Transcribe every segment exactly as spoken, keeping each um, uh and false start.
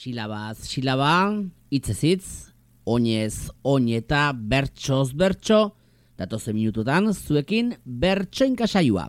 Silabaz, silaba, hitzez hitz, oinez, oin eta bertsoz bertso, datozen minututan zuekin bertsoinka saioa.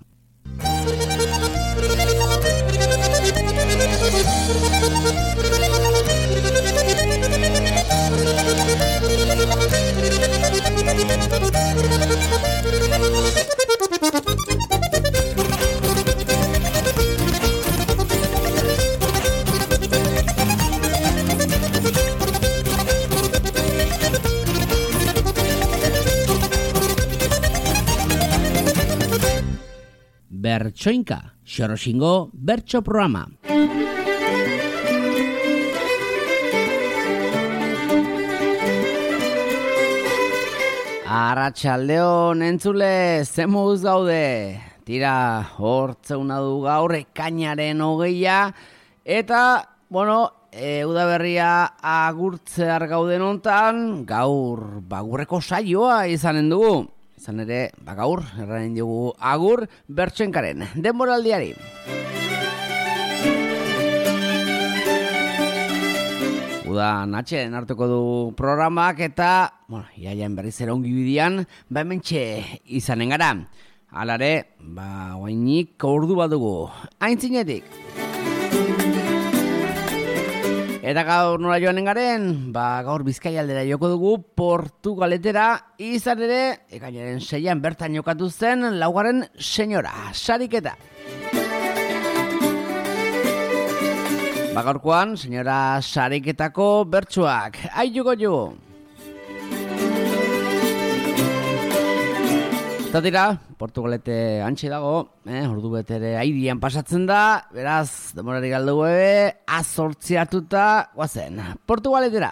Bertsoinka, Xoroxingo bertso programa. Arratsaldeon entzule, ze moduz gaude? Tira, hortzeuna du gaur ekainaren hogeia, eta, bueno, e, udaberria agurtzear gauden hontan, gaur bagurreko saioa izanen dugu. Izan ere, bagaur, erranen dugu agur bertsoinkaren denboraldiari. Uda natxen hartuko du programak eta, bueno, iaien berriz ere ongi bidian, ba hementxe izanen gara. Halare, ba, oainik ordu bat dugu, aintzinetik. Eta gaur nola joanen garen, ba, gaur Bizkaia aldera joko dugu Portugaletera, izan ere, ekainaren seian bertan jokatu zen laugarren senyora, sariketa. Ba, gaurkoan, senyora sariketako bertsuak, aituko jo. Eta tira, Portugalete antxe dago, eh, ordu betere aidian pasatzen da, beraz, demorari galdu ebe, azortzi hartuta, guazen, Portugaletera.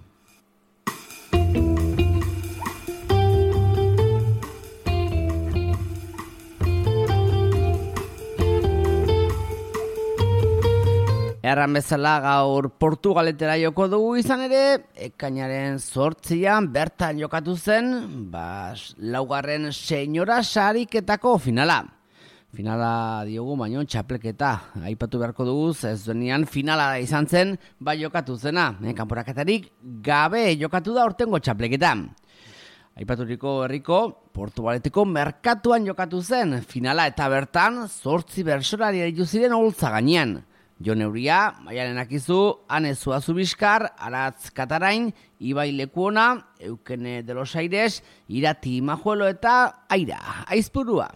Erran bezala gaur Portugaletera joko dugu izan ere, ekainaren zortzian bertan jokatu zen, ba, laugarren senyora sariketako finala. Finala diogu, baino txapleketa, aipatu beharko dugu, ez duenean finala izan zen, ba jokatu zena, eh, kanporaketarik gabe jokatu da ortengo txapleketa. Aipaturiko herriko Portugaleteko merkatuan jokatu zen, finala eta bertan zortzi bersolari aritu ziren holtza gainean. Jon Euria, Maialen Akizu, Ane Zuazubiskar, Aratz Katarain, Ibai Lekuona, Eukene de los Aires, Irati Majuelo eta Aira, Aizpurua.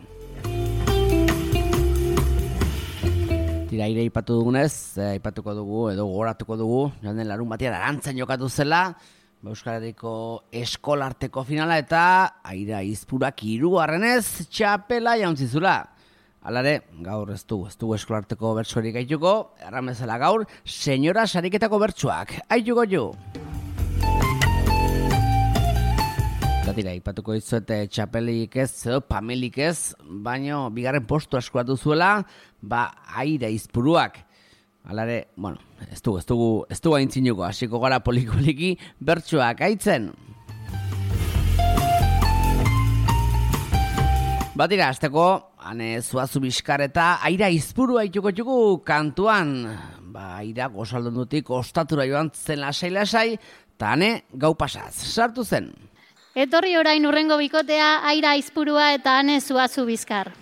Tira, Aire ipatu dugunez, eh, ipatuko dugu edo goratuko dugu, joan den larun batean Arantzan jokatu zela, Euskal Herriko eskolarteko finala eta Aira Aizpurak hirugarrenez txapela jauntzizula. Alare, gaur ez du, ez du eskolarteko bertsuarik aituko, erramezela gaur, senyora sariketako bertsuak, aituko jo. Eta tira, ipatuko izuete txapelik ez, edo pamelik ez, baino bigarren postu eskuratu zuela, ba, Aira Aizpuruak. Alare, bueno, ez du, ez dugu, ez du aintzinuko, hasiko gara polikoliki bertsuak aitzen. Batira, azteko, Ane Zuazubiskar eta Aira Aizpurua ituko txuku kantuan. Ba, Aira gozaldondutik ostatura joan zen lasai-lasai, eta ane gau pasaz, sartu zen. Etorri orain urrengo bikotea Aira Aizpurua eta Ane Zuazubiskar.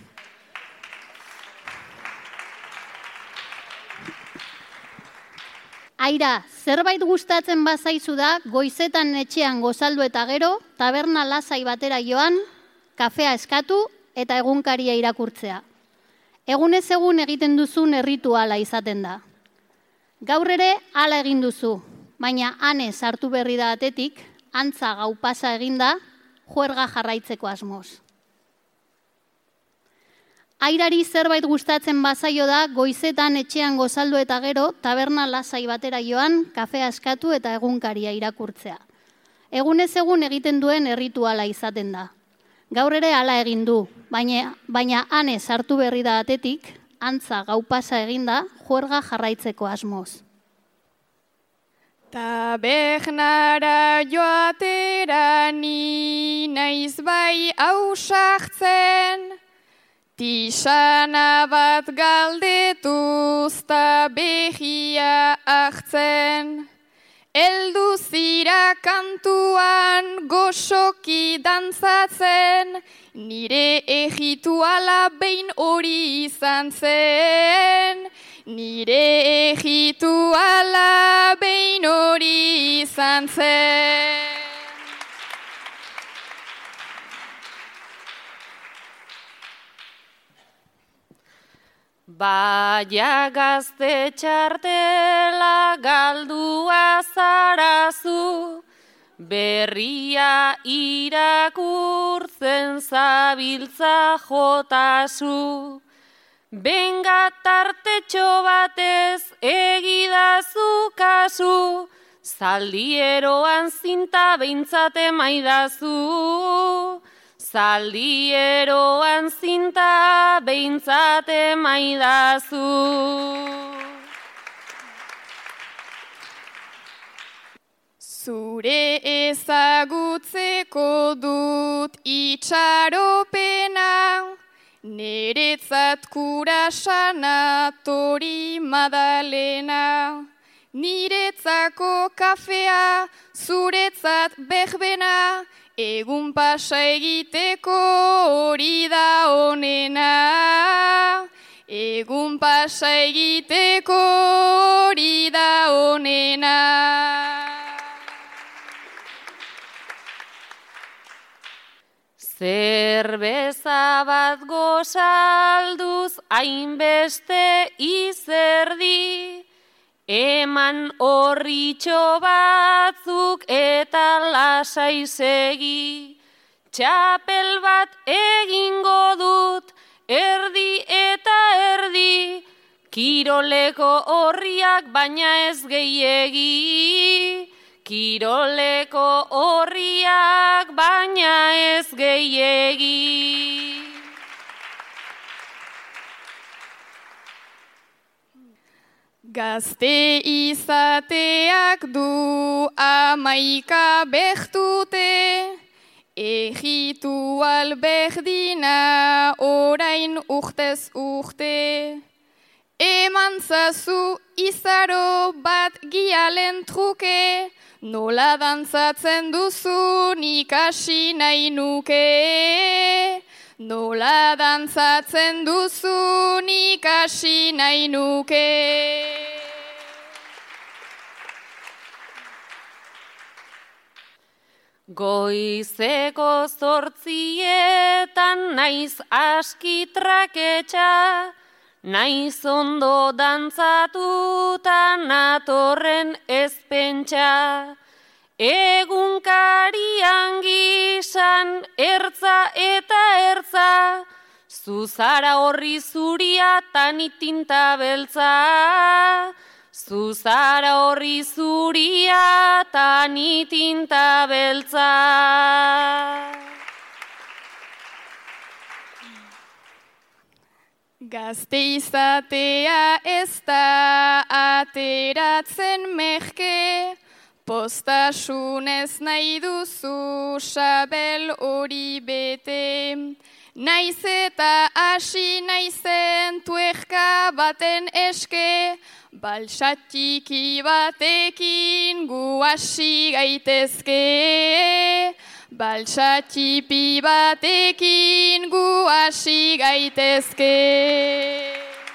Aira, zerbait gustatzen bazaizu da, goizetan etxean gozaldu eta gero, taberna lasai batera joan, kafea eskatu, eta egunkaria irakurtzea. Egunez egun egiten duzun errituala izaten da. Gaur ere hala egin duzu, baina Ane sartu berri da atetik, antza gau pasa eginda, juerga jarraitzeko asmoz. Airari zerbait gustatzen bazaio da, goizetan etxean gozaldu eta gero, taberna lasai batera joan, kafea eskatu eta egunkaria irakurtzea. Egunez egun egiten duen errituala izaten da. Gaur ere hala egin du, baina, baina Ane sartu berri da atetik, antza gau pasa eginda, juerga jarraitzeko asmoz. Tabernara joatera ni naiz bai ausartzen, Tisana bat galdetuz ta behia hartzen, eldu zira kantuan goxoki dantzatzen, nire egituala behin hori izan zen, nire egituala behin hori izan zen. Baia gazte txartela galdua zarazu, berria irakurtzen zabiltza jotazu. Benga tartetxo batez egidazu kasu, zaldieroan zinta behintzat emaidazu. Zaldieroan zinta behintzat emaidazu. Zure ezagutzeko dut itxaropena, neretzat kurasana tori madalena. Niretzako kafea, zuretzat behbena, egun pasa egiteko hori da onena. Egun pasa egiteko hori da onena. Zerbeza bat gozalduz hainbeste izerdi, eman horritxo batzuk eta lasai segi. Txapel bat egingo dut, erdi eta erdi, kiroleko horriak baina ez gehiegi. Kiroleko horriak baina ez gehiegi. Gazte izateak du amaika behtute, egitu alberdina orain urtez urte. Eman zazu izaro bat gialen truke, nola dantzatzen duzun ikasi nahi nuke. Nola dantzatzen duzun ikasi nahi nuke. Goizeko zortzietan naiz aski traketxa, naiz ondo dantzatuta natorren ezpentsa. Egunkarian gizan ertza eta ertza, zuzara horri zuria tani tinta beltza. Zuzara horri zuria tani tinta beltza. Gazte izatea ez da ateratzen merke, postasunez nahi duzu sabel hori bete. Naiz eta hasi naizen tuerka baten eske, balsatiki batekin gu hasi gaitezke. Balsatipi batekin gu hasi gaitezke.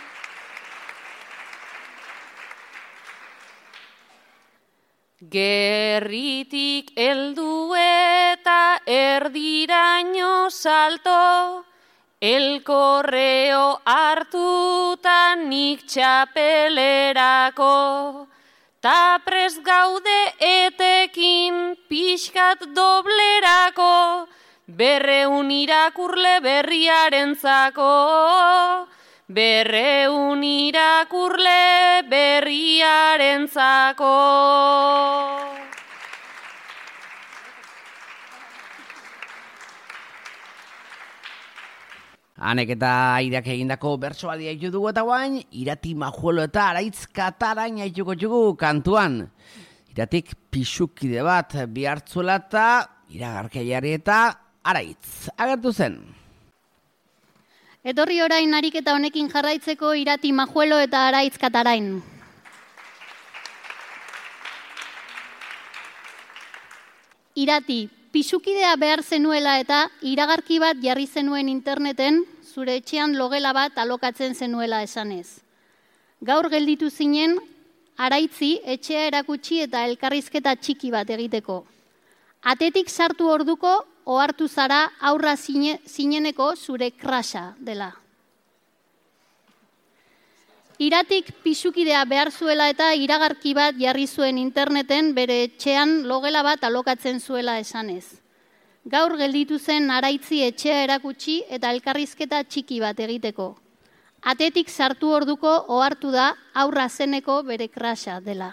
Gerritik heldu eta erdiraino salto, el correo hartuta nik txapelerako, ta prest gaude etekin pixkat doblerako, berreun irakurle berriarentzako. Berreun irakurle berriarentzako. Hanek eta aireak egindako bertsoaldia haitu dugu eta guain, Irati Majuelo eta Araitz Katarain haituko txugu kantuan. Iratik pixukide bat bihartzuela eta iragarkia jarri eta Araitz agertu zen. Etorri orain ariketa honekin jarraitzeko Irati Majuelo eta Araitz Katarain. Irati, pisukidea behar zenuela eta iragarki bat jarri zenuen interneten, zure etxean logela bat alokatzen zenuela esanez. Gaur gelditu zinen, Araitzi etxea erakutsi eta elkarrizketa txiki bat egiteko. Atetik sartu orduko, ohartu zara aurra zine, zineneko zure krasa dela. Iratik pisukidea behar zuela eta iragarki bat jarri zuen interneten bere etxean logela bat alokatzen zuela esanez. Gaur gelditu zen Araitzi etxea erakutsi eta elkarrizketa txiki bat egiteko. Atetik sartu orduko ohartu da aurra zeneko bere krasa dela.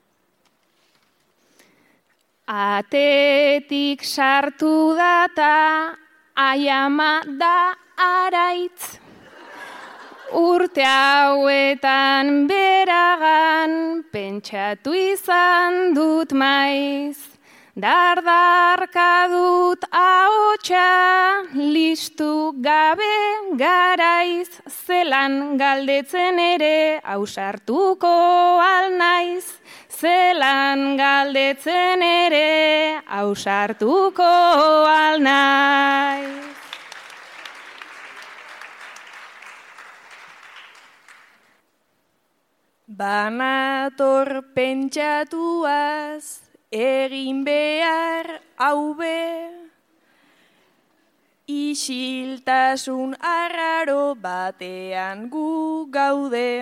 Atetik sartu da ta aiama da Araitz. Urte hauetan beragan pentsatu izan dut maiz. Dardarka dut ahotsa listu gabe garaiz. Zelan galdetzen ere ausartuko alnaiz. Zelan galdetzen ere ausartuko alnaiz. Banator pentsatuaz egin behar hau be, isiltasun arraro batean gu gaude.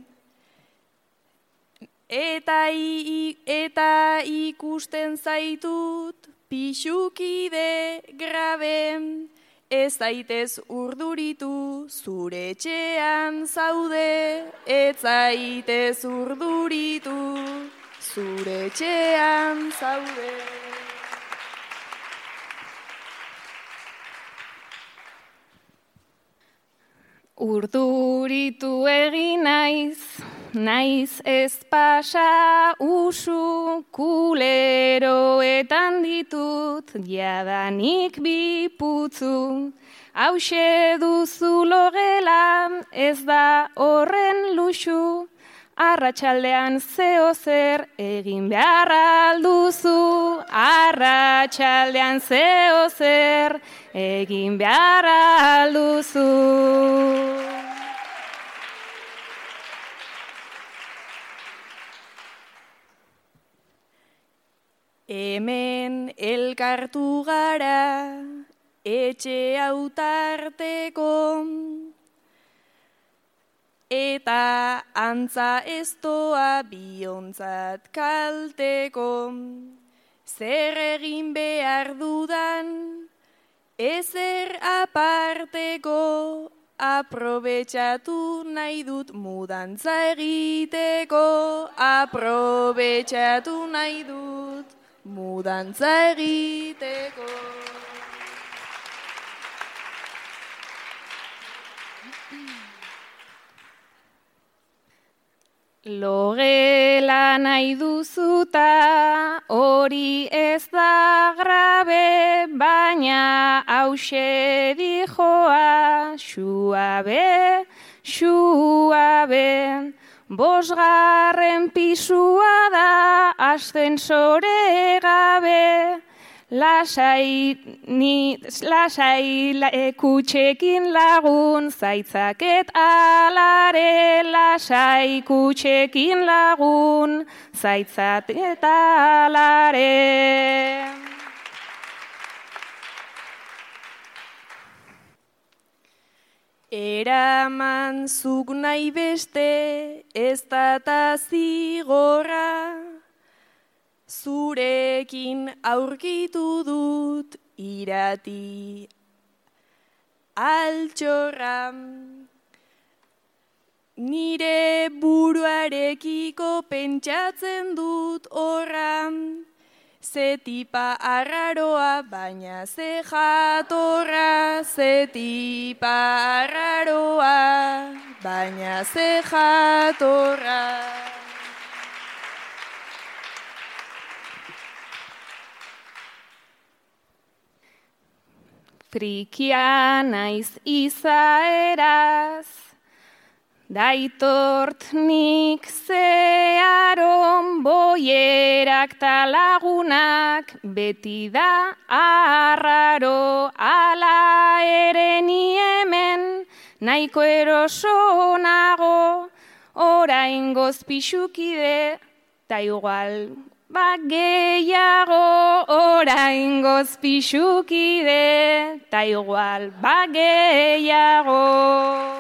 Eta, i, eta ikusten zaitut pisukide grabe, ez zaitez urduritu zure etxean zaude, ez zaitez urduritu zure etxean zaude. Urduritu egin naiz, naiz ez pasa usu, kuleroetan ditut jadanik bi putzu. Hauxe duzu logela, ez da horren luxu, arratsaldean zeo zer egin behar alduzu. Arratsaldean zeo zer egin behar alduzu. Hemen elkartu gara, etxe autarteko, eta antza ez doa biontzat kalteko. Zer egin behar dudan, ezer aparteko, aprobetxatu nahi dut mudantza egiteko, aprobetxatu nahi dut mudantza egiteko. Logela nahi duzuta, hori ez da grabe, baina hause dijoa, suabe, suabe. Bosgarren pisua da, ascensore gabe, lasai, ni, lasai la, e, kutxekin lagun, zaitzaket alare, lasai kutxekin lagun, zaitzaket alare. Eraman zuk nahi beste, ez da zigorra, zurekin aurkitu dut Irati altxorra. Nire buruarekiko pentsatzen dut horra, ze tipa arraroa, baina ze jatorra, ze tipa arraroa, baina ze jatorra. frikia naiz izaeraz, daitort nik zeharon boierak talagunak, beti da arraro ala ere ni hemen, nahiko eroso nago, oraingoz pixukide, ta igual ba gehiago, oraingoz pixukide, ta igual ba gehiago.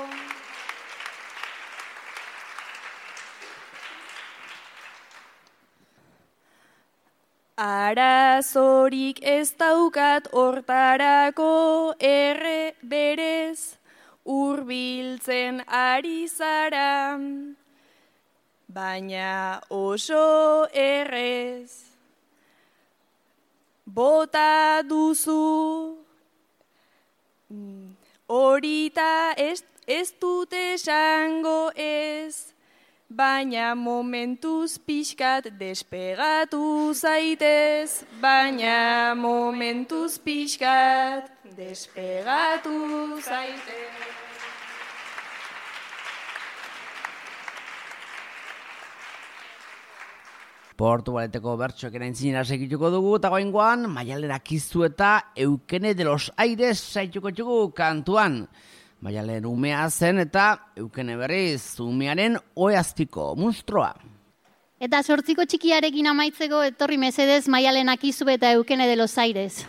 Arazorik ez daukat hortarako erre berez, hurbiltzen ari zara, baina oso errez. Bota duzu, horita ez, ez dut esango ez, baina momentuz pixkat despegatu zaitez, baina momentuz pixkat despegatu zaitez. Portugaleteko bertsoak eraintzinera segituko dugu, eta goingoan, Maialen Akizu eta Eukene de los Aires saituko txugu kantuan. Maialen umea zen eta Eukene berriz umearen oheazpiko munstroa. Eta sortziko txikiarekin amaitzeko etorri mesedez Maialen Akizu eta Eukene de los Aires.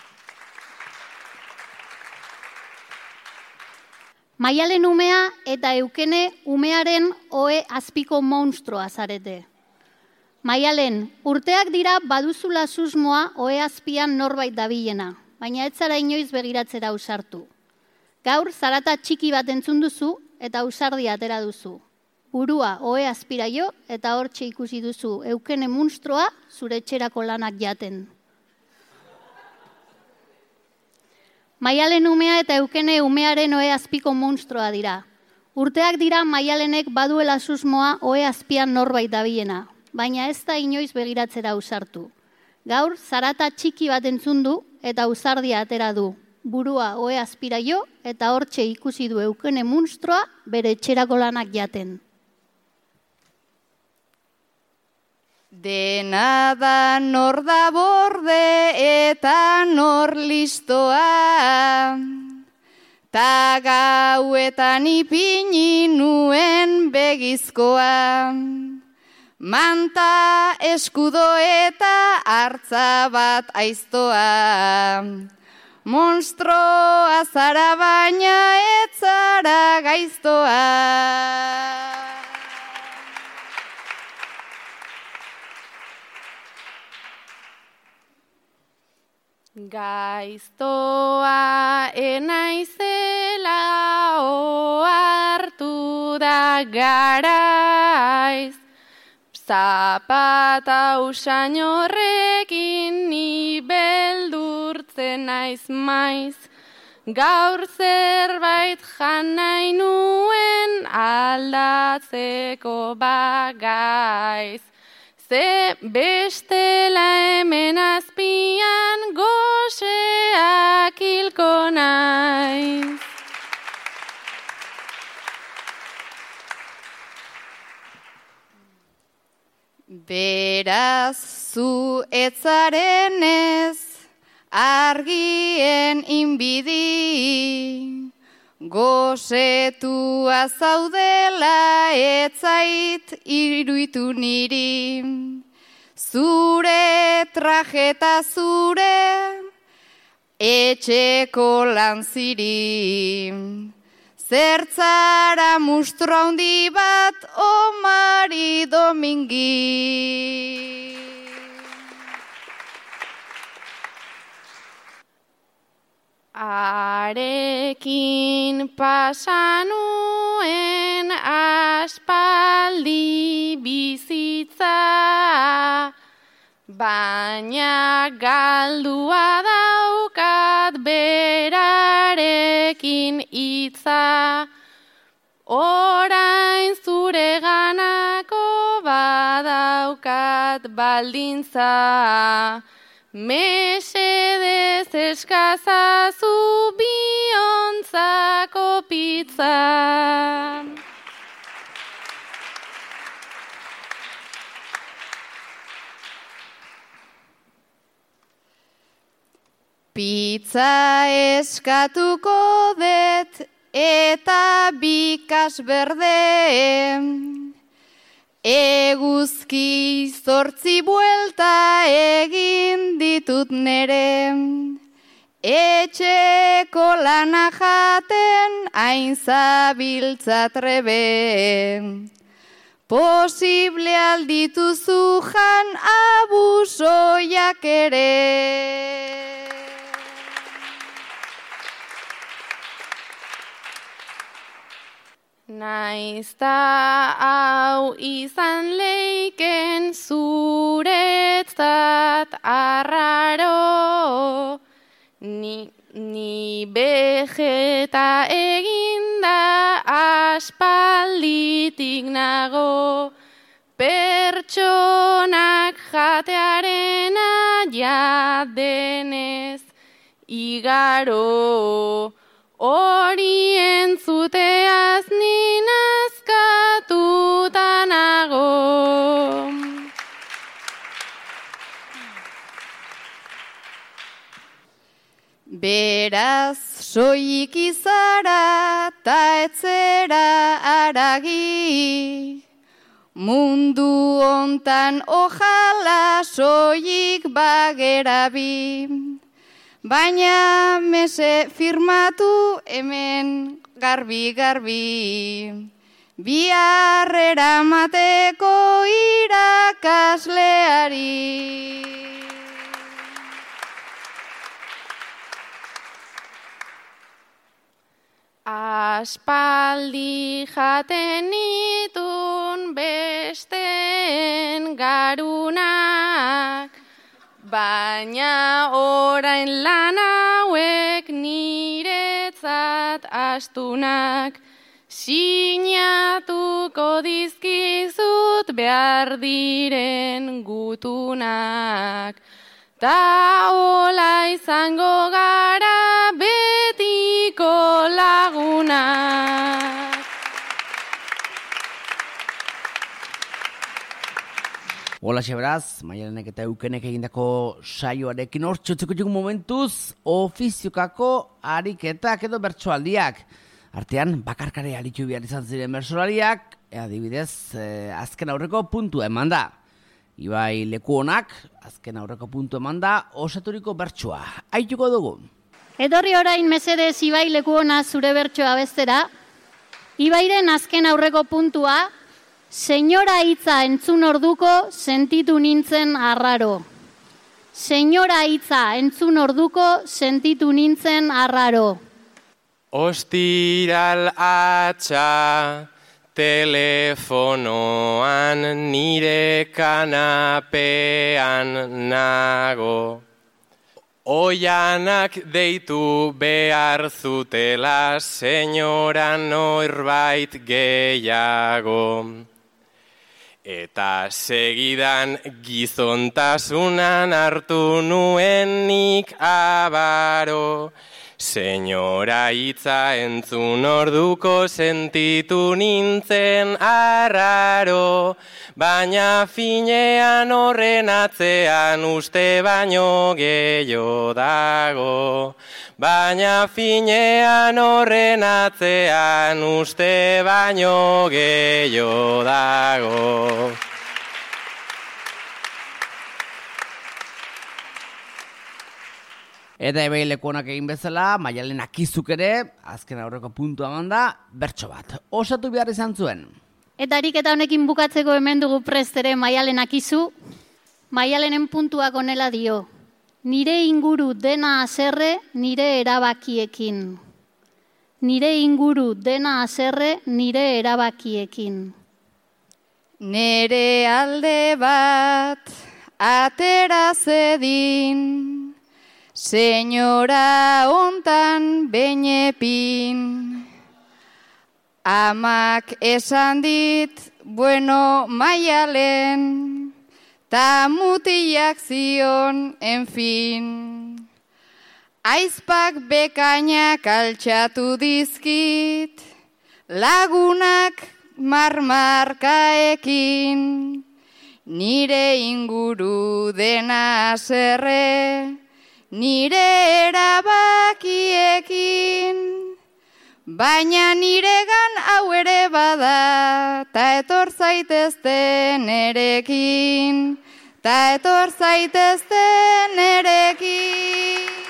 Maialen umea eta Eukene umearen ohe azpiko monstroa zarete. Maialen, urteak dira baduzula susmoa ohe azpian norbait dabilena, baina ez zara inoiz begiratzera ausartu. Gaur zarata txiki bat entzun duzu eta ausardia atera duzu. Burua ohe azpira jo eta hortxe ikusi duzu Eukene munstroa zure etxerako lanak jaten. Maialen umea eta Eukene umearen ohe azpiko munstroa dira. Urteak dira Maialenek baduela susmoa ohe azpian norbait dabilena, baina ez da inoiz begiratzera ausartu. Gaur zarata txiki bat entzun du eta ausardia atera du. Burua ohe azpira jo eta hortxe ikusi du Eukene munstroa bere etxerako lanak jaten. Dena da nor da borde eta nor listoa, ta gauetan ipini nuen begizkoa. Manta, eskudo eta hartza bat aiztoa. Monstroa zara baina ez zara gaiztoa. Gaiztoa enaizela ohartu da garaiz, zapata usain horrekin ni beldurtzen naiz maiz, gaur zerbait jan nahi nuen aldatzeko bagaiz. Ze bestela hemen azpian goseak hilko naiz. Beraz zu etzaren ez argien inbidi, gosetua zaudela etzait iruditu niri. Zure trajeta zure etxeko lanziri, zertzara mustro handi bat omari domingi. Arekin pasanuen aspaldi bizitza, baina galdua daukat berarekin hitza. Orain zure ganako badaukat baldintza, mesedez eskazazu biontzako pizza. Pizza eskatuko det eta bikas berde, eguzki zortzi buelta egin ditut nere, etxeko lana jaten hain zabiltza trebe. Posible aldituzu jan abusoiak ere. Naizta hau izan leiken zuretzat arraro, ni, ni bejeta eginda aspalditik nago, pertsonak jatearena jadenez igaro. Hori entzuteaz ni nazkatuta nago. Beraz soilik izara ta etzera aragi, mundu hontan ojala soilik bagera bi. Baina mese firmatu hemen garbi-garbi, bihar eramateko irakasleari. Aspaldi jaten nitun besteen garunak, baina orain lan hauek niretzat astunak, sinatuko dizkizut behar diren gutunak. Ta hola izango gara betiko lagunak. Hola beraz, Maialenek eta Eukenek egindako saioarekin hor txotzeko jugu momentuz ofiziokako ariketak edo bertsoaldiak. Artean, bakarkare aritu behar izan ziren bertsolariak, adibidez, eh, azken aurreko puntua eman da. Ibai Lekuonak, azken aurreko puntu eman da, osaturiko bertsoa. Aituko dugu. Etorri orain mesedez Ibai Lekuona zure bertsoa bestera. Ibairen azken aurreko puntua, senyora hitza entzun orduko sentitu nintzen arraro. Senyora hitza entzun orduko sentitu nintzen arraro. Ostiral atxa telefonoan nire kanapean nago. Oianak deitu behar zutela senyora norbait gehiago. Eta segidan gizontasunan hartu nuenik abaro. Senyora hitza entzun orduko sentitu nintzen arraro, baina finean horren atzean uste baino gehiago dago. Baina finean horren atzean uste baino gehiago dago. Eta Ibai Lekuonak egin bezala, Maialen Akizuk ere, azken aurreko puntua eman da, bertso bat. Osatu behar izan zuen. Eta ariketa honekin bukatzeko hemen dugu prest ere Maialen Akizu. Maialenen puntuak honela dio. Nire inguru dena haserre, nire erabakiekin. Nire inguru dena haserre, nire erabakiekin. Nere alde bat, atera zedin, senyora hontan benepin. Amak esan dit, bueno Maialen, ta mutilak zion, en fin. Aizpak bekainak altxatu dizkit, lagunak marmarkaekin, nire inguru dena haserre, nire erabakiekin. Baina niregan hau ere bada, ta etor zaitezte nerekin, ta etor zaitezte nerekin.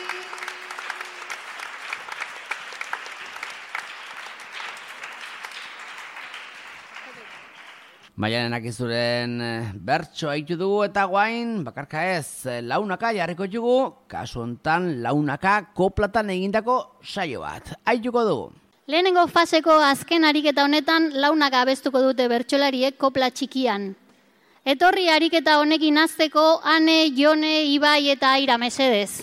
Maialen Akizuren bertso haitu dugu eta guain, bakarka ez, launaka jarriko dugu, kasu hontan launaka koplatan egindako saio bat. Haituko dugu. Lehenengo faseko azken ariketa honetan launaka abestuko dute bertsolariek kopla txikian. Etorri ariketa honekin hasteko Ane, Jone, Ibai eta Aira mesedez.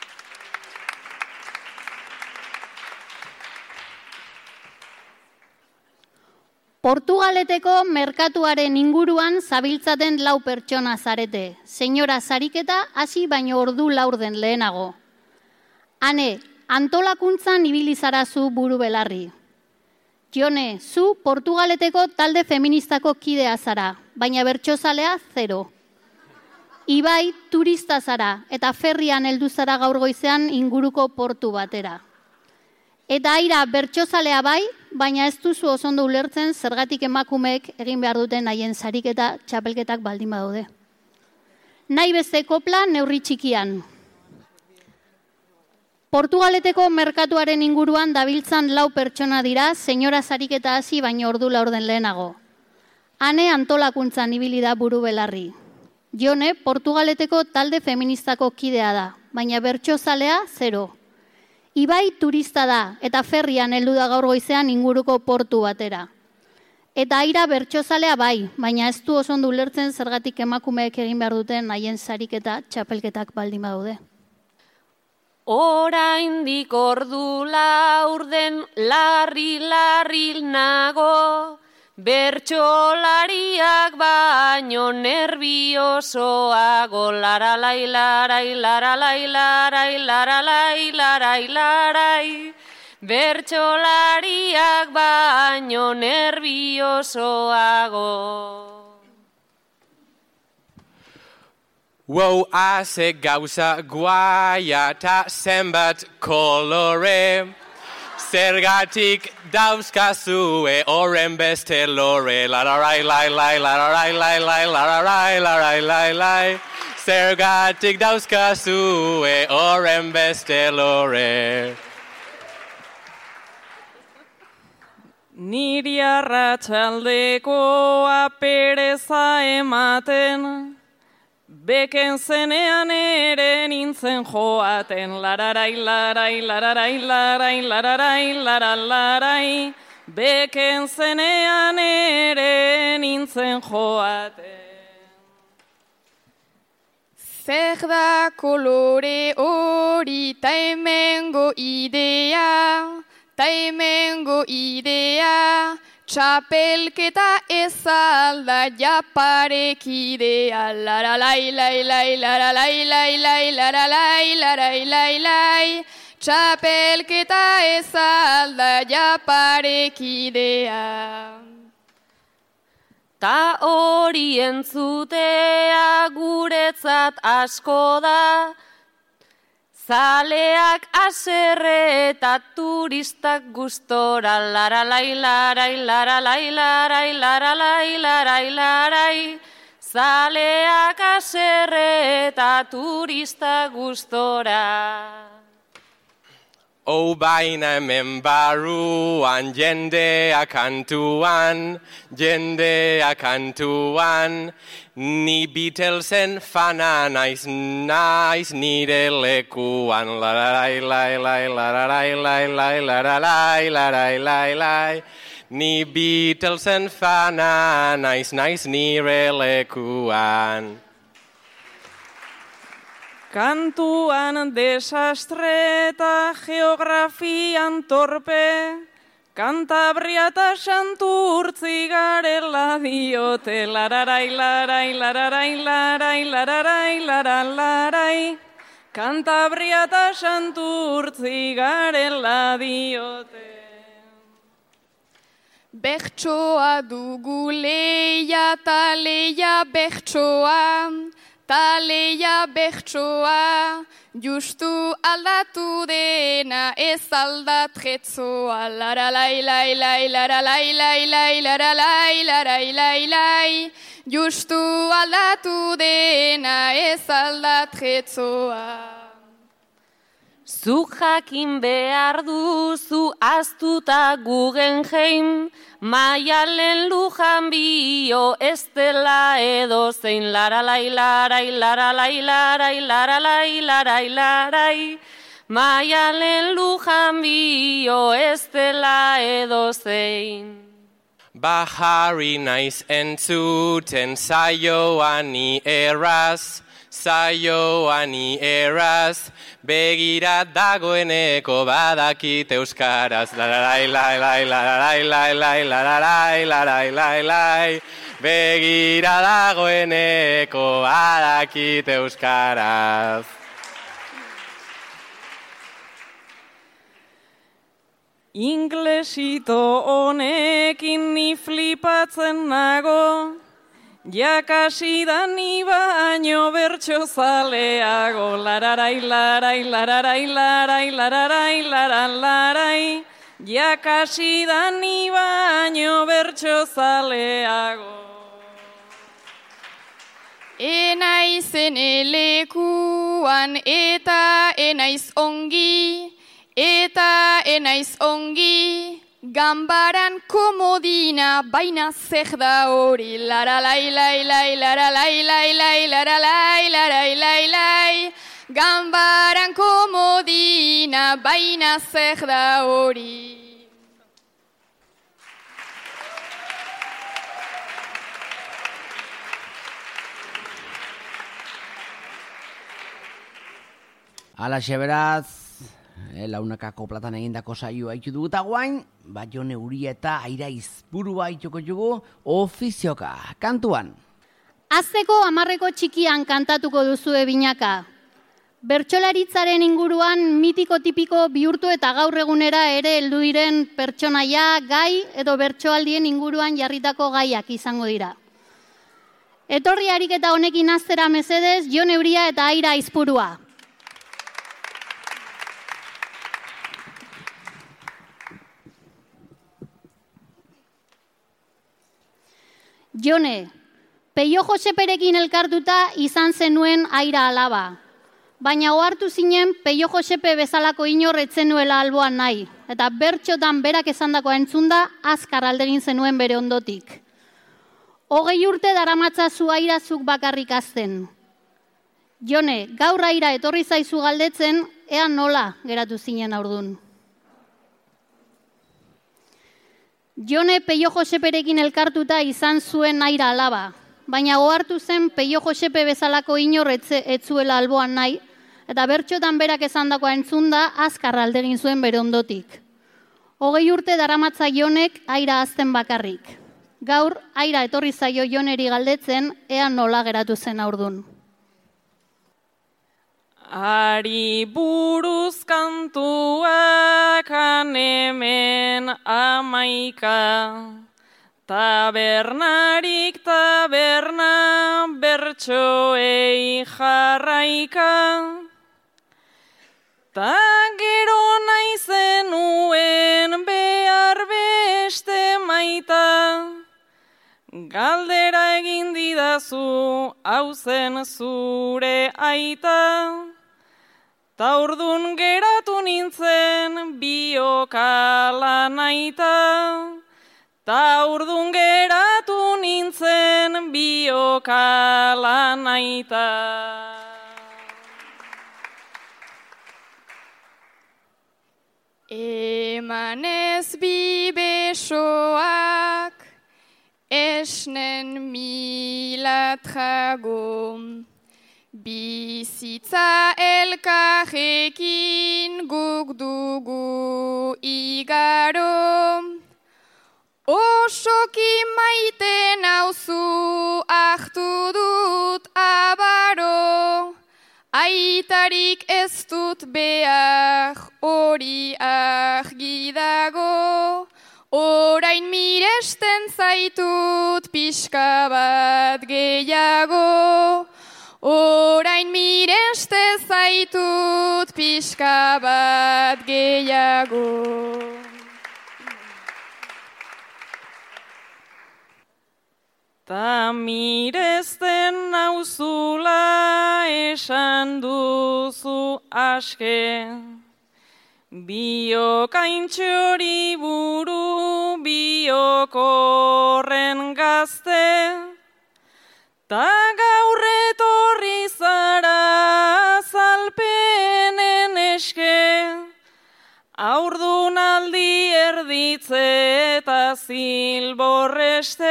Portugaleteko merkatuaren inguruan zabiltzaten lau pertsona zarete. Senyora zariketa hasi baino ordu laurden lehenago. Ane, antolakuntzan ibili zara zu buru belarri. Jone, zu Portugaleteko talde feministako kidea zara, baina bertsozalea zero. Ibai, turista zara eta ferrian heldu zara gaur goizean inguruko portu batera. Eta Aira bertsozalea bai, baina ez duzu oso ondo ulertzen zergatik emakumeek egin behar duten haien sariketa txapelketak baldin badaude. Nahi beste kopla neurri txikian. Portugaleteko merkatuaren inguruan dabiltzan lau pertsona dira, senyora zariketa hasi baino ordu laurden lehenago. Ane antolakuntzan ibili da buru belarri. Jone Portugaleteko talde feministako kidea da, baina bertsozalea zero. Ibai turista da eta ferrian heldu da gaur goizean inguruko portu batera. Eta Aira bertsozalea bai, baina ez du oso ondo ulertzen zergatik emakumeek egin behar duten haien sariketa txapelketak baldin badaude. Oraindik ordu laurden larri-larri nago, bertsolariak baino nerviosoago, laralai, larai, laralai, larai, laralai, larai, larai. Bertsolariak baino nerviosoago. Wow, haze gauza guaia ta zenbat kolore, zergatik dauzkazue horren beste lore, lararai, lai, lai, lararai, lai, lai, lararai, larai, lai, lai, zergatik dauzkazue horren beste lore. Niri arratsaldekoa pereza ematen, beken zenean ere nintzen joaten, lararai, larai, lararai, larai, lararai, laralarai, beken zenean ere nintzen joaten. Zer da kolore hori ta hemengo idea, ta hemengo idea, txapelketa ez alda japarekidea, laralai, lai, lai, laralai, lai, lai, laralai, larai, lai, lai, txapelketa ez alda japarekidea. Ta hori entzutea guretzat asko da, zaleak haserre eta turistak gustora, laralai, larai, laralai, larai, laralai, larai, larai, zaleak haserre eta turistak gustora. Oh, baina hemen barruan, jendea kantuan, jendea kantuan, ni Beatlesen fana naiz, naiz nire lekuan, lararai, lai, lai, lararai, lai, lai, lararai, larai, lai, lai, ni Beatlesen fana naiz, naiz nire lekuan. Kantuan desastre eta geografian torpe, Kantabria eta Santurtzi garela diote, lararai, larai, lararai, larai, lararai, lararai. Kantabria eta Santurtzi garela diote. Bertsoa dugu leia ta leia bertsoa, ta leia bertsoa, justu aldatu dena ez aldatretzoa. Laralai, lai, lai, laralai, lai, lai, laralai, larai, lai, lai, justu aldatu dena ez aldatretzoa. Zuk jakin behar duzu aztuta Guggenheim, Maialen Lujan bio ez dela edo zein. Laralai, larai, laralai, larai, laralai, larai, larai. Maialen Lujan bio ez dela edo zein. Bahari naiz entzuten saioani erraz, saioani erraz, begira dagoeneko badakit euskaraz. Lararai, lai, lai, lararai, lai, lai, lararai, larai, lai, lai, begira dagoeneko badakit euskaraz. Inglesito honekin ni flipatzen nago, jakasi da ni baino bertso zaleago. Lararai, larai, lararai, larai, lararai, laran, larai. Jakasi da ni baino bertso zaleago. Enaizen elekuan eta enaiz ongi, eta enaiz ongi, ganbaran komodina, baina zer da hori. Laralai, lai, lai, laralai, lai, lai, laralai, larai, lai, lai, ganbaran komodina, baina zer da hori. Alaxe beraz, eh, launakako platan egindako saioa haitu dugu eta guain, Jone Uria eta Aira Izpurua haituko dugu ofizioka, kantuan. Azteko hamarreko txikian kantatuko duzue binaka. Bertsolaritzaren inguruan mitiko tipiko bihurtu eta gaur egunera ere heldu diren pertsonaia, gai edo bertsoaldien inguruan jarritako gaiak izango dira. Etorri ariketa honekin aztera mesedez, Jone Uria eta Aira Izpurua. Jone, Peio Joseperekin elkartuta izan zenuen Aira alaba. Baina ohartu zinen Peio Josepe bezalako inor ez zenuela alboan nahi. Eta bertxotan berak esandakoa entzunda azkar aldegin zenuen bere ondotik. Hogei urte daramatzazu Aira zuk bakarrik azten. Jone, gaur Aira etorri zaizu galdetzen, ea nola geratu zinen aurdun. Jone Peio Joseperekin elkartuta izan zuen Aira alaba, baina ohartu zen Peio Josepe bezalako inor ez zuela alboan nahi, eta bertxotan berak esandakoa entzunda azkar aldegin zuen bere ondotik. Hogei urte daramatza Jonek Aira azten bakarrik. Gaur Aira etorri zaio Joneri galdetzen, ea nola geratu zen aurdun. Ari buruz kantuak hemen amaika, tabernarik taberna bertsoei jarraika, ta gero nahi zenuen behar beste maita, galdera egin didazu hau zen zure aita, ta urdun geratu nintzen biokala naita, ta urdun geratu nintzen biokala naita. Emanez bi besoak, esnen milatrago, bizitza elkarrekin guk dugu igaro, Osoki maite nauzu ahtu dut abaro, aitarik ez dut behar hori argi dago, orain miresten zaitut pixka bat gehiago, orain mireste zaitut pixka bat gehiago. Ta miresten nauzula esan duzu aske, biokaintxori buru biokorren gazte, ta gaur etorri zara zalpenen eske, aurdunaldi erditze eta zilborreste,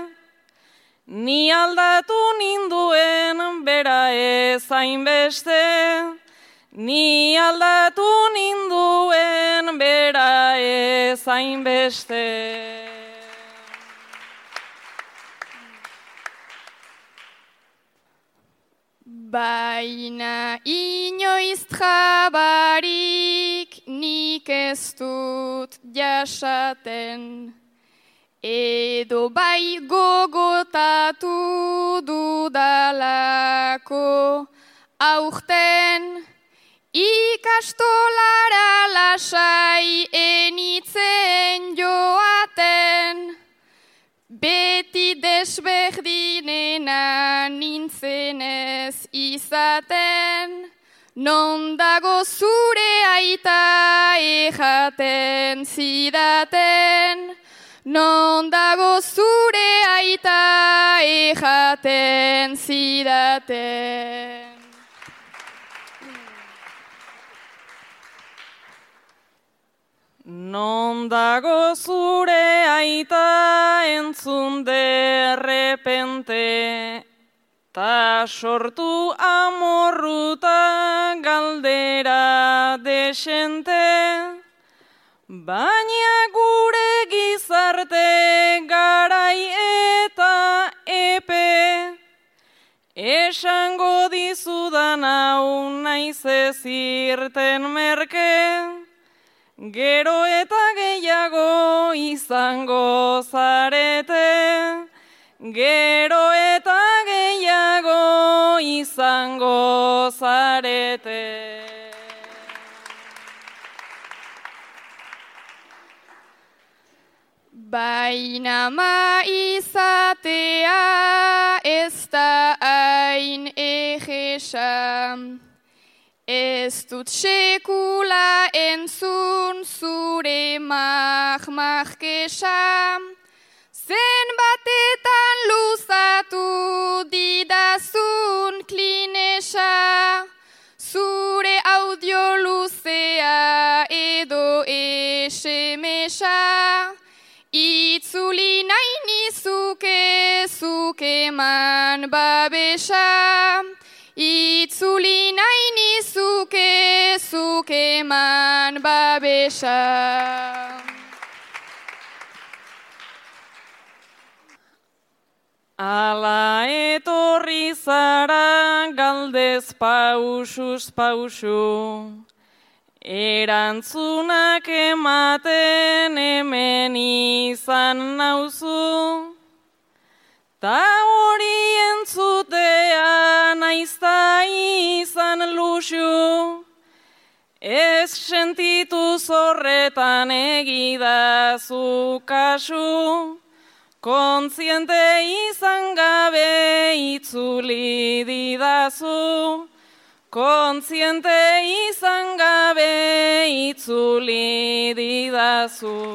ni aldatu ninduen bera ez hainbeste, ni aldatu ninduen bera ez hainbeste. Baina inoiz trabarik nik ez dut jasaten, edo bai gogotatu dudalako aurten, ikastolara lasai enitzen joaten, beti desberdinena nintzenez izaten, non dago zure aita ejaten zidaten, non dago zure aita ejaten zidaten. Non dago zure aita entzun derrepente, ta sortu amorruta galdera desente, baina gure gizarte garai eta epe, esango dizudan hau naiz ez irten merke, gero eta gehiago izango zarete, gero eta gehiago izango zarete. Baina ma izatea ez da hain egesa, ez dut sekula entzun zure mah-mah kesa, zenbatetan luzatu didazun klinesa, zure audio luzea edo esemesa, itzuli nahi nizuke zuke man babesa, itzuli nahi nizuke zuke man babesa. Ala etorri zara galdez pausuz pausu, erantzunak ematen hemen izan nauzu, ta hori entzutea naizta izan luxu, ez sentitu zorretan egidazu kasu, kontziente izan gabe itzuli didazu, kontziente izan gabe itzuli didazu.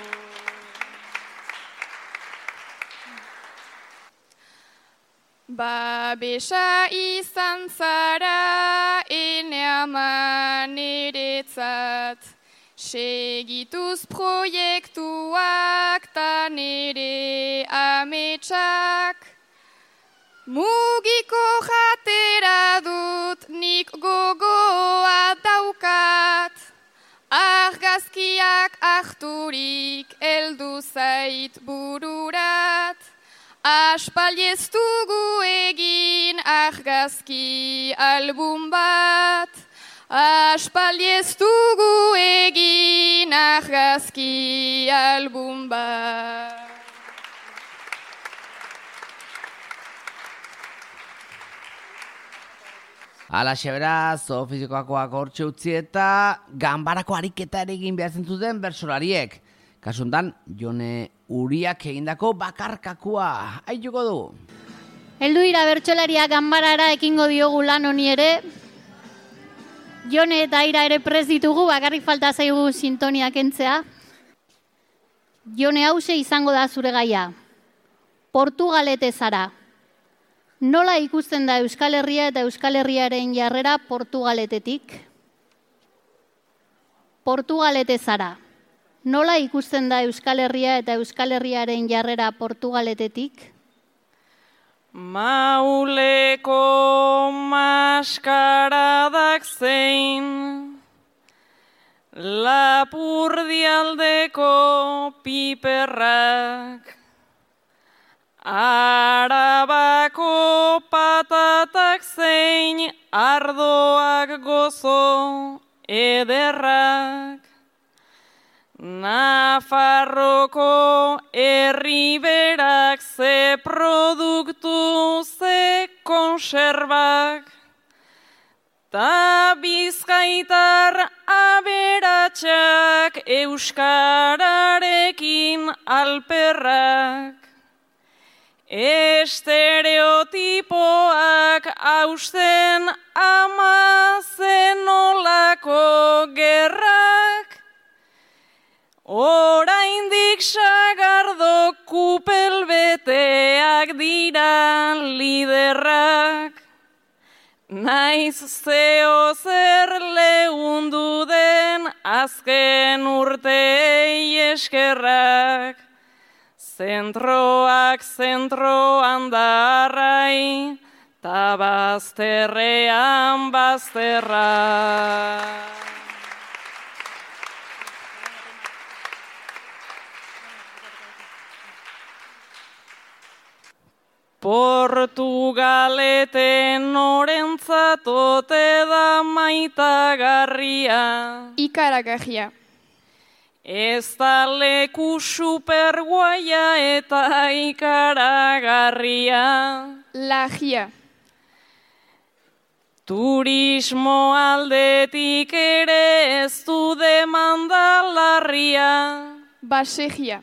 Babesa izan zara ene ama niretzat, segituz proiektuak ta nire ametsak, mugiko jatera dut nik gogoa daukat, argazkiak harturik heldu zait bururat, aspaldi ez dugu egin argazki album bat, aspaldi ez dugu egin argazki album bat. Alaxe beraz, ofizikoakoak hortxe utzi eta ganbarako ariketa ere egin behar zentzuten bersolariek. Kasuntan, Jone Uriak egindako bakarkakua. Aituko du. Heldu dira bertsolaria ganbarara ekingo diogu lan honi ere. Jone eta Aira ere prest ditugu, bakarrik falta zaigu sintonia kentzea. Jone, hause izango da zure gaia. Portugalete zara. Nola ikusten da Euskal Herria eta Euskal Herriaren jarrera Portugaletetik? Portugalete zara. Nola ikusten da Euskal Herria eta Euskal Herriaren jarrera Portugaletetik? Mauleko maskaradak zein, Lapurdialdeko piperrak, Arabako patatak zein ardoak gozo ederrak, Nafarroko herriberak ze produktu ze konserbak, ta Bizkaitar aberatsak euskararekin alperrak. Estereotipoak hausten ama zenolako gerrak, oraindik sagardo kupelbeteak dira liderrak, naiz zeo zer leundu den azken urtei eskerrak. Zentroak zentroan darrai, ta bazterrean bazterra. Portugaleten norentzatote da maitagarria, Ikaragarria. Ez da leku superguaia eta ikaragarria. Lagia. Turismo aldetik ere ez du demanda larria. Basegia.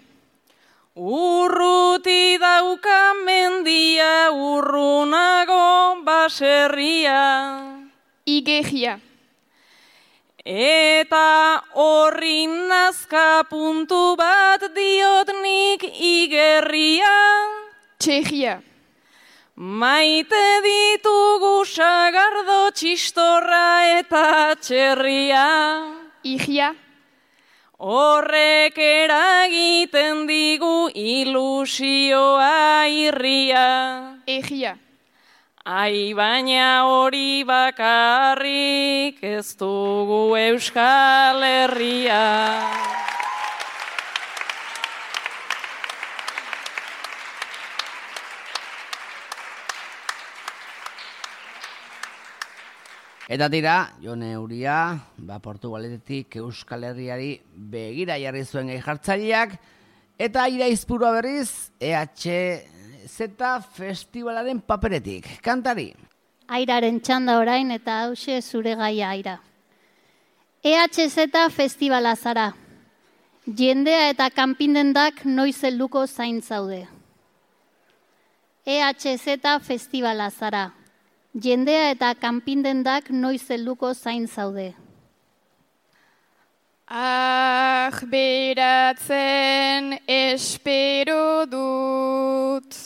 Urruti dauka mendia, urrunago baserria. Igegia. Eta horri nazka puntu bat diot nik igerria. Txegia. Maite ditugu sagardo txistorra eta txerria. Igia. Horrek eragiten digu ilusioa irria. Egia. Ai, baina hori bakarrik ez dugu Euskal Herria. Eta tira, Jone Uria, ba, Portugaletetik Euskal Herriari begira jarri zuen gai jartzaileak, eta Aira Izpurua berriz, E H Z Festivalaren paperetik. Kantari. Airaren txanda orain eta hause zure gaia, Aira. E H Z Festivala zara. Jendea eta kanpindendak noiz helduko zain zaude. E H Z Festivala zara. Jendea eta kanpindendak noiz helduko zain zaude. Ah, beratzen espero dut,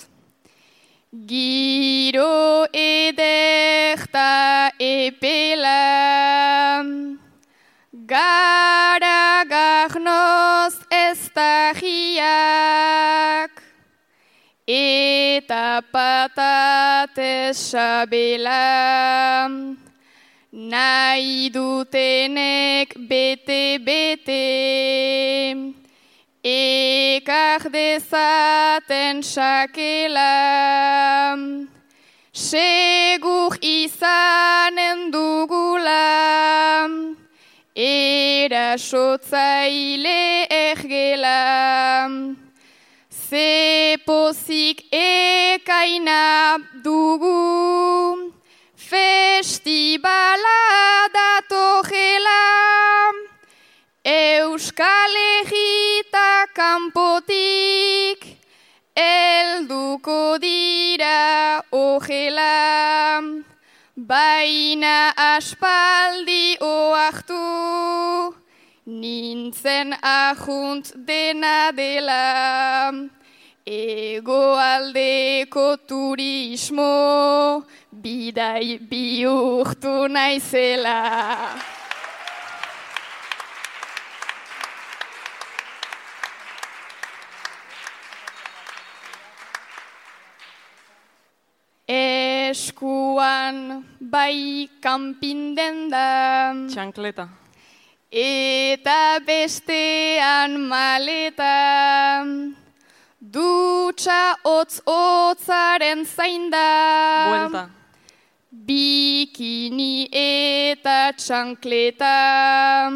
giro ederta epela, gara garnoz ez tagiak, eta patate sabela, nahi dutenek bete-bete, ekar dezaten sakela, segur izanen dugula, erasotzaile ergela, ze pozik ekaina dugu, festibala datorrela, Euskal Herrita kanpotik, elduko dira horrela, baina aspaldi oartu, nintzen ajunt dena dela, egoaldeko turismo, bidai bihurtu naizela. Eskuan bai kanpinden da, Txankleta. eta bestean maleta, dutxa hotz-hotzaren zain da, Buelta. bikini eta txankleta,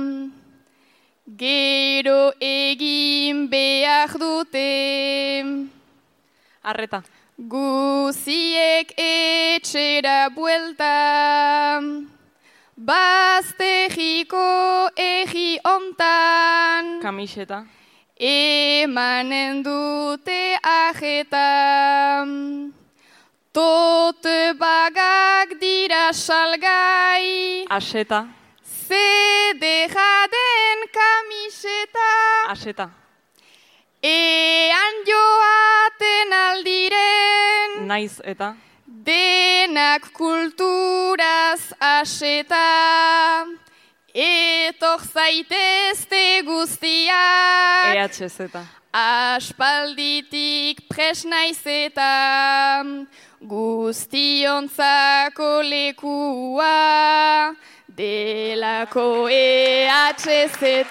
gero egin behar dute, Arreta. guziek etxera buelta, bazterriko egi ontan, Kamiseta. emanen dute ajeta, tote bagak dira salgai, Aseta. zedera den kamiseta, Aseta. ean joaten aldiren, Naiz eta. denak kulturaz aseta, etor zaitezte guztiak, E H Z. aspalditik pres naiz eta, guztiontzako lekua, delako E H Z.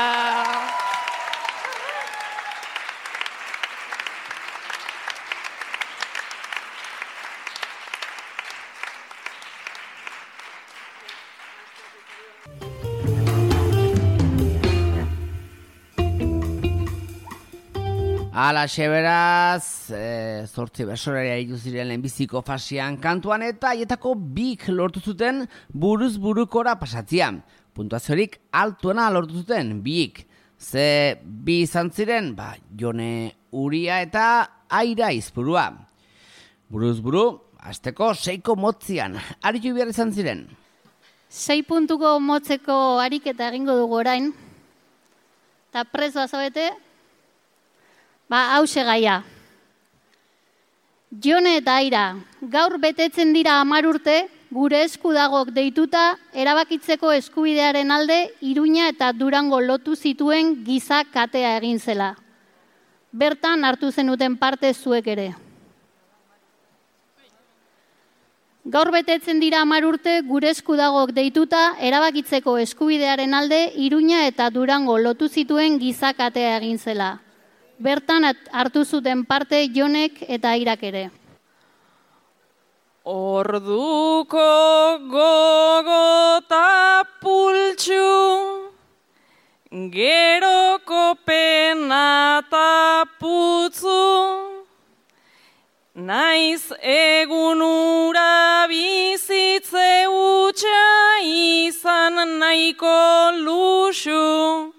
Ala beraz, e, zortzi besorari aritu ziren lehenbiziko fasian kantuan eta haietako bik lortu zuten buruz burukora pasatzian. Puntuaziorik altuena lortu zuten bik. Ze bi izan ziren, ba, Jone Uria eta Aira Izpurua. Buruz buru, azteko seiko motzian, aritu behar izan ziren. Sei puntuko motzeko ariketa egingo dugu orain. Eta prez bazabete, ba, hause gaia. Jone eta Aira, gaur betetzen dira hamar urte, gure eskudagok deituta, erabakitzeko eskubidearen alde, Iruña eta Durango lotu zituen giza katea egin zela. Bertan hartu zenuten parte zuek ere. Gaur betetzen dira hamar urte, gure eskudagok deituta, erabakitzeko eskubidearen alde, Iruña eta Durango lotu zituen giza katea egin zela. Bertan hartu zuten parte Jonek eta Airak ere. Orduko gogota pultxu, geroko pena ta putzu, naiz egun ura bizitze utxa izan nahiko luxu.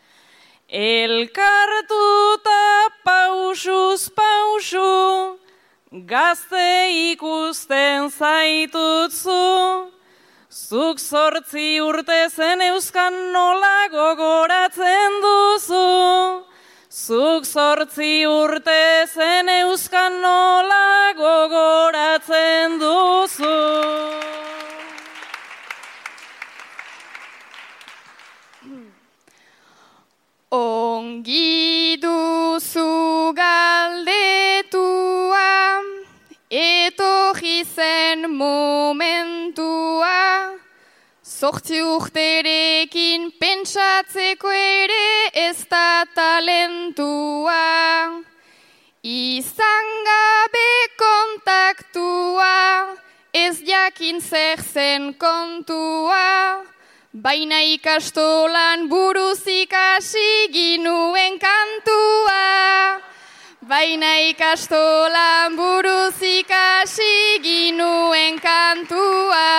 Elkartuta pausuz pausu, gazte ikusten zaitutzu, zuk zortzi urte zen euskan nola gogoratzen duzu. Zuk zortzi urte zen euskan nola gogoratzen duzu. Ongi duzu galdetua, etorri zen momentua, Zortzi urterekin pentsatzeko ere ez da talentua. Izan gabe kontaktua, ez jakin zer zen kontua. Baina ikastolan buruz ikasi ginuen kantua. Baina ikastolan buruz ikasi ginuen kantua.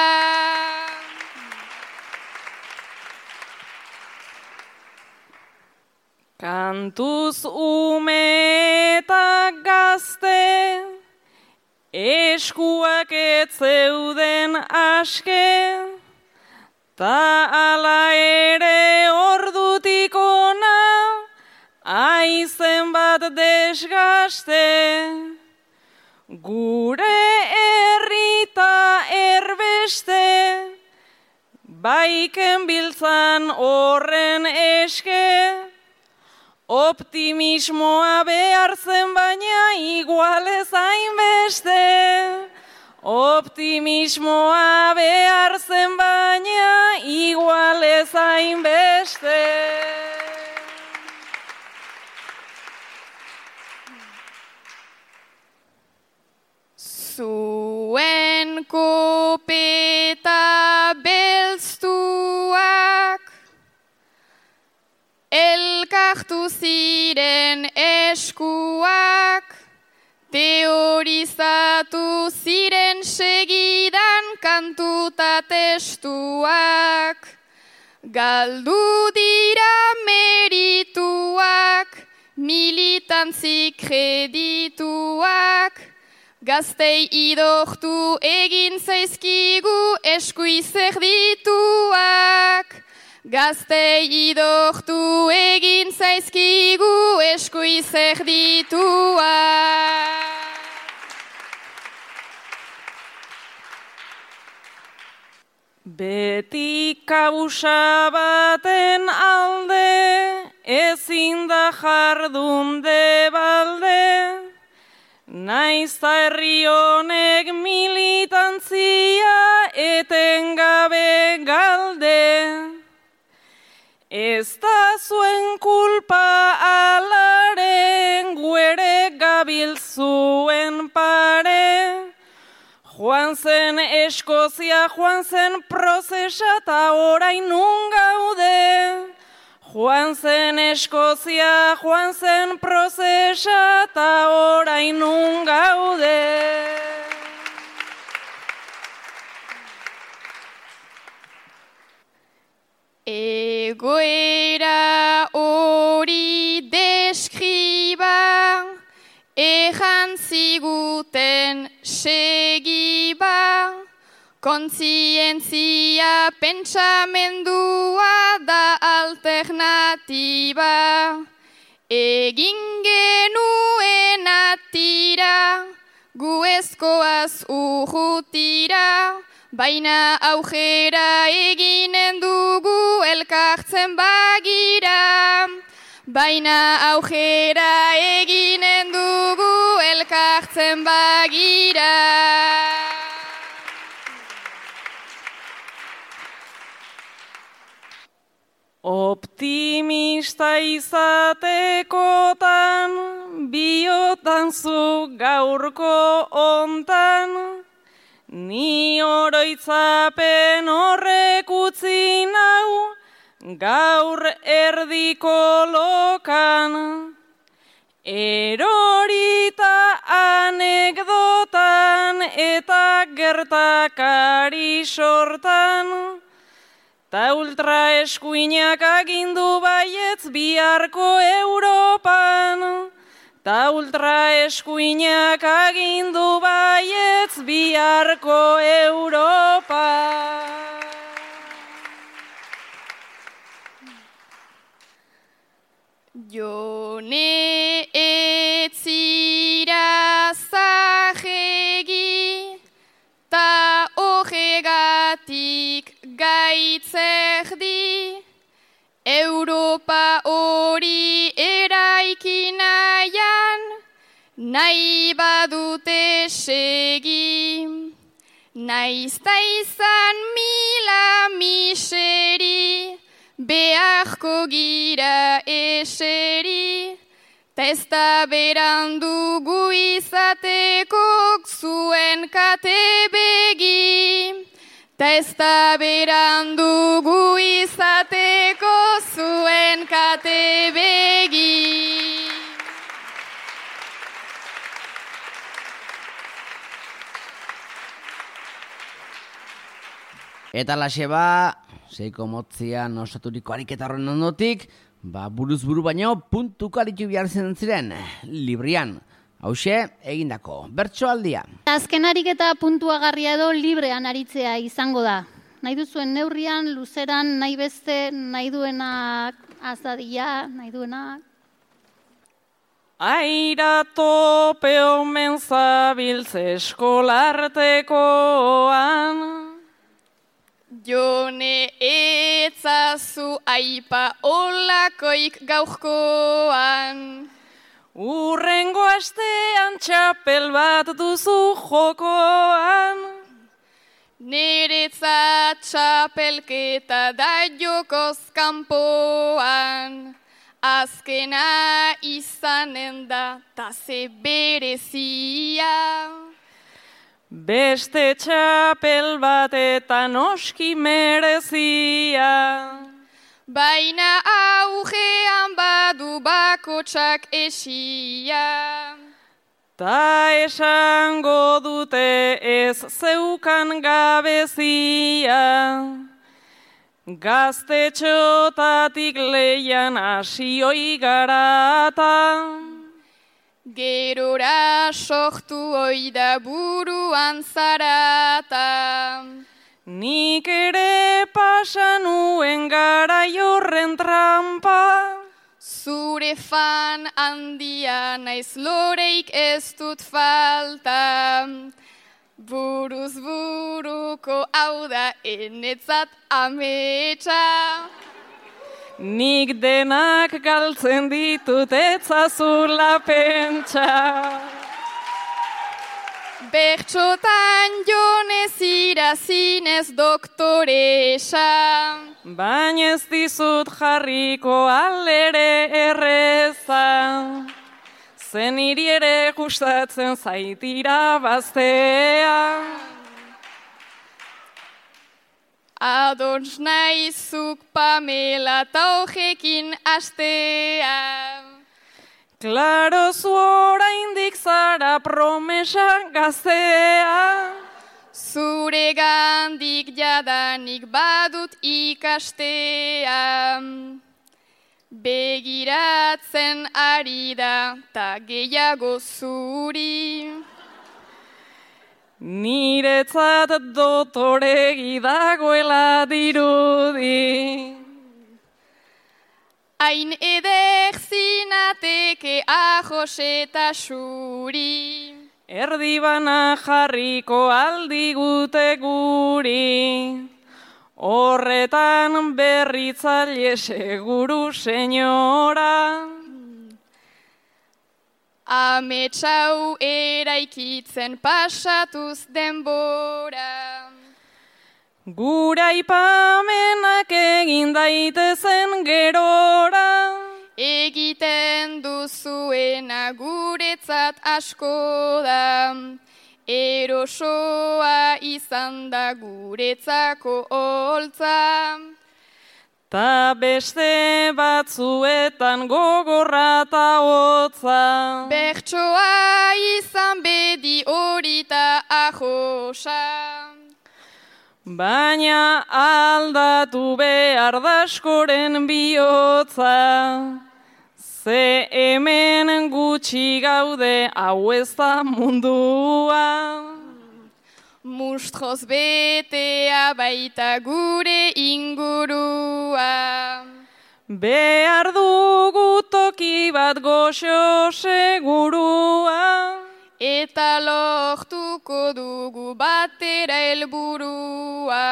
Kantuz ume eta gazte, eskuak ez zeuden aske, ta ala ere ordutik ona, aizen bat desgaste. Gure herrita erbeste, baiken biltzan horren eske, optimismoa behar zen baina igual ez hainbeste. Optimismoa behar zen baina igual ez hainbeste. Zuen kopeta belztuak, elkartu ziren eskuak, teorizatu ziren segidan kantuta testuak. Galdu dira merituak, militantzi kredituak, gaztei idortu egin zaizkigu eskuizek dituak. Gaztei idortu egin zaizkigu eskuizek dituak. Beti kausa baten alde, ezin da jardun de balde, naiz ta herri honek militantzia etengabe galde. Ez da zuen kulpa alaren, guere gabil zuen pare. Joan zen Eskozia, joan zen prozesa, ta orain nun gaude. Joan zen Eskozia, joan zen prozesa, ta orain nun gaude. Egoera hori deskriba, ejan ziguten segiba, kontzientzia pentsamendua da alternatiba. Egin genuen atira, gu ezkoaz urrutira, baina aujera eginen dugu elkartzen bagira. Baina aujera eginen dugu elkartzen bagira. Optimista izatekotan, biotan zu gaurko ontan, ni oroitzapen horrek utzi nau, gaur erdiko lokan. Erorita anekdotan eta gertakari sortan, ta ultra eskuinak agindu baietz biharko Europan. Ta ultra eskuinak agindu baietz biharko Europa. Jone etzira zahegi, ta horregatik gaitzerdi, Europa hori eraiki nahian, nahi badute segi. Naizta izan mila miseri, beharko gira eseri, ta ez da berandu gu izateko zuen kate begi. Ta ez da berandu gu izateko zuen kate begi. Eta laxe ba, seiko motzian osaturiko ariketa horren ondotik, ba, buruz buru baino puntuko aritu behar zen ziren, librian. Hauxe, egindako, bertsoaldia. Azken ariketa puntuagarria edo librean aritzea izango da. Nahi duzuen neurrian, luzeran, nahi beste, nahi duenak azadila, nahi duenak. Aira tope omen zabiltze eskolartekoan. Jone etzazu aipa olakoik gaurkoan. Urrengo astean txapel bat duzu jokoan. Niretzat txapelketa da jokoz kanpoan. Azkena izanen da ta ze berezia. Beste txapel bat eta noski merezia. Baina augean badu bakotsak esia. Ta esango dute ez zeukan gabezia. Gaztetxotatik leian hasioi garata. Gerora sortu oida buruan zarata. Nik ere pasa nuen garai horren trampa. Zure fan handia naiz loreik ez dut falta. Buruz buruko hau da enetzat ametsa. Nik denak galtzen ditut etzazula pentsa. Bertxotan jonez irazinez doktoresa. Baina ez dizut jarriko aldere erreza. Zen hiri ere gustatzen zaitira baztea. Adons naizuk Pamela ta hojekin astea. Klaro zu oraindik zara promesa gaztea. Zure gandik jadanik badut ikastea. Begiratzen ari da ta gehiago zuri. Niretzat dotoregi dagoela dirudi. Hain eder zinateke ajos eta xuri. Erdibana jarriko aldigute guri. Horretan berritzaile seguru, senyora. Ametsau eraikitzen pasatuz denbora. Gura aipamenak egin daitezen gerora. Egiten duzuena guretzat asko da. Erosoa izan da guretzako holtza. Ta beste batzuetan gogorra ta hotza. Bertsoa izan bedi horita ahosa. Baina aldatu behar daskoren bihotza. Ze hemen gutxi gaude hau ez da mundua. Mustroz betea baita gure ingurua. Behar dugu toki bat goxo segurua. Eta lortuko dugu batera helburua.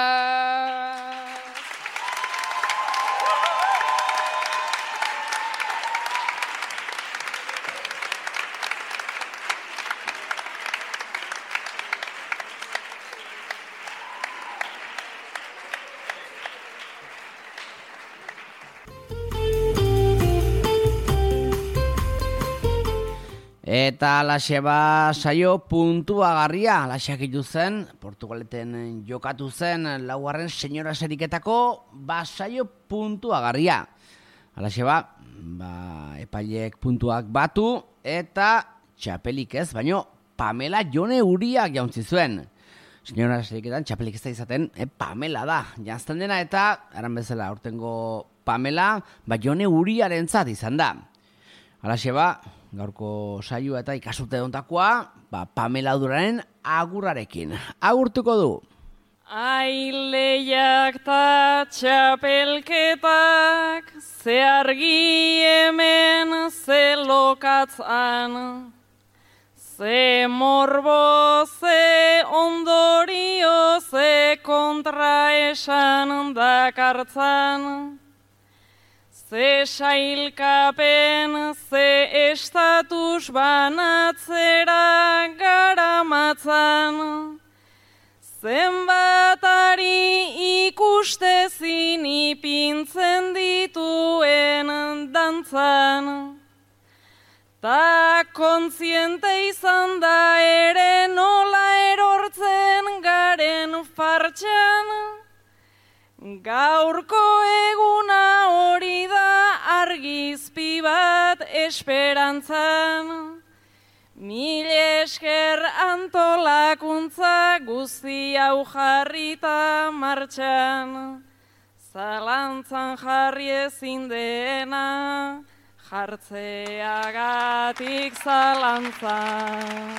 Eta alaxe ba saio puntuagarria, alaxeak zen, Portugaleten jokatu zen laugarren senyora seriketako ba saio puntuagarria. Alaxe ba, ba epaileek puntuak batu eta txapelik ez, baino Pamela Jone Uriak jauntzi zuen. Senyora seriketan txapelik ez da izaten, eh, Pamela da, jantzten dena eta, eran bezala, aurtengo Pamela, ba Jone Uriarentzat izan da. Alaxe ba, gaurko saioa eta ikasute dontakoa, ba, Pamela Duraren agurrarekin. Agurtuko du. Aileiak ta txapelketak, ze argi hemen, ze lokatzan, ze morbo, ze ondorio, ze kontraesan dakartzan, ze sailkapen, ze estatus banatzera garamatzan, zenbatari ikustezin ipintzen dituen dantzan, ta kontziente izan da ere nola erortzen garen fartxan, gaurko eguna hori da argizpi bat esperantzan. Mil esker antolakuntza guzti hau jarrita martxan, zalantzan jarri ezin dena, jartzeagatik zalantzan.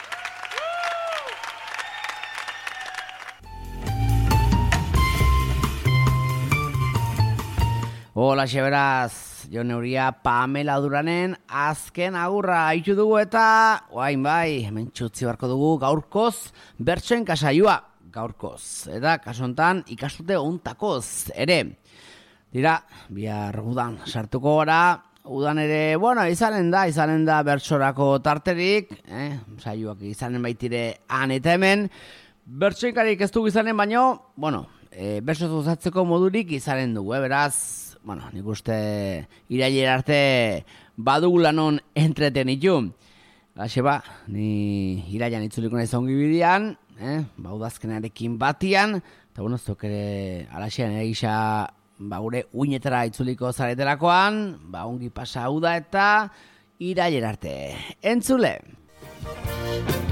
Hola, beraz, Jone Uria Pamela Duranen azken agurra haitu dugu eta oain bai, hemen txutzi barko dugu gaurkoz bertsoen kasaioa, gaurkoz. Eta kasontan ikasute ontakoz ere. Dira, bihar udan sartuko gara, udan ere, bueno, izanen da, izanen da bertsorako tarterik, eh? Saioak izanen baitire han eta hemen, bertsoikarik ez dugu izanen baino, bueno, e, bertso zuzatzeko modurik izanen dugu, eh? Beraz, bueno, nik uste irailera arte badugulanon entretenitu. Laxe ba, ni irailan itzuliko nahi zongi bidean, eh? Ba, udazkenarekin batian, eta bueno, zok ere alaxean ere gisa ba, gure uinetara itzuliko zaretelakoan, ba, ongi pasa hau da eta irailera arte. Entzule!